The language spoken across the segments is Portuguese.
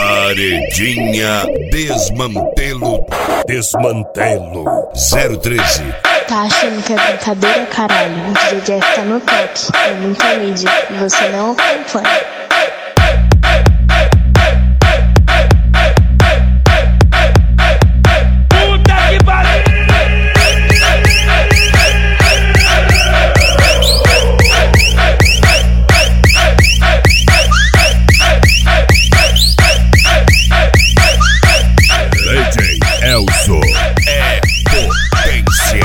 Paredinha Desmantelo. 013. Tá achando que é brincadeira, caralho? O DJ Jeff tá no toque. É muita mídia e você não acompanha. Elzo é potência.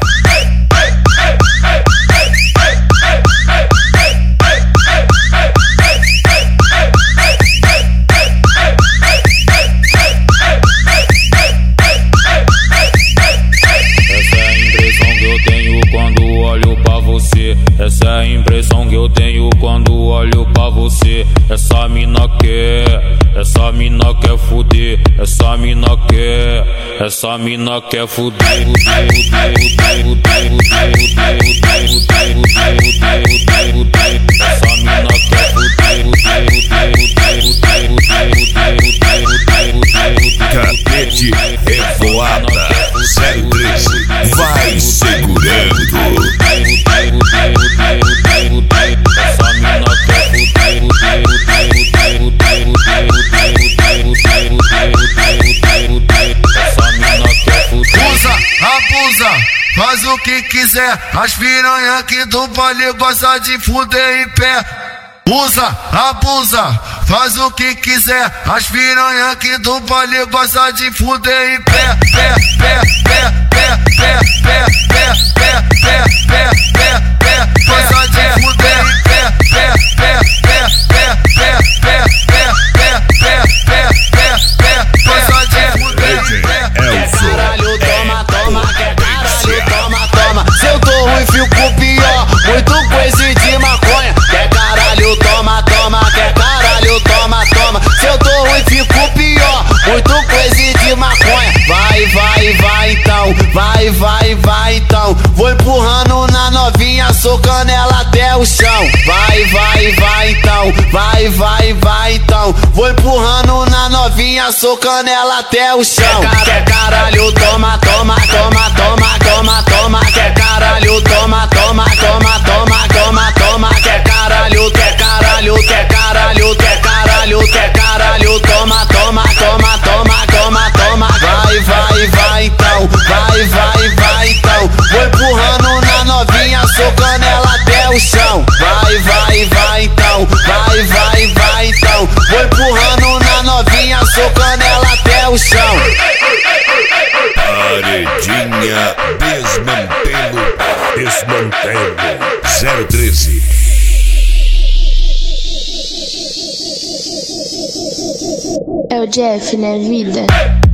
Essa é a impressão que eu tenho quando olho pra você. Essa mina quer fuder. Essa mina quer fuder. Capete Revoada 013. Vai segurando. Usa, abusa, faz o que quiser. As piranha aqui do baile gosta de fuder em pé. Usa, abusa, faz o que quiser. As piranha aqui do baile gosta de fuder em pé. Pé, pé, pé, pé, pé, pé, pé, pé, pé, pé, pé, pé, gosta de fuder em pé. Pé, pé, pé, pé, pé, pé, pé, pé, pé, pé, pé, pé, gosta de fuder em pé. Caralho, toma, toma, quer caralho, toma, toma. Se eu tô ruim, fico pior. Muito coisa de maconha. Quer caralho, toma, toma, quer caralho, toma, toma. Se eu tô ruim, fico pior. Muito coisa de maconha. Vai, vai, vai então. Vai, vai, vai então. Vou empurrando na novinha, socando ela até o chão. Vai, vai, vai então. Vai, vai, vai então. Vou empurrando na novinha, socando ela até o chão. Quer caralho, toma, toma, toma, toma, toma, toma. Quer caralho, toma, toma, toma, toma, toma, toma. Quer caralho, quer caralho, quer caralho, quer caralho, quer caralho, toma, toma, toma, toma, toma, toma. Vai, vai, vai então. Vai, vai, vai então. Vou empurrando na novinha, socando ela até o chão. Vai, vai, vai então. Vai, vai, vai então. Vou empurrando na novinha, socando ela até o chão. Paredinha Desmantelo 013. É o Jeff, né, vida?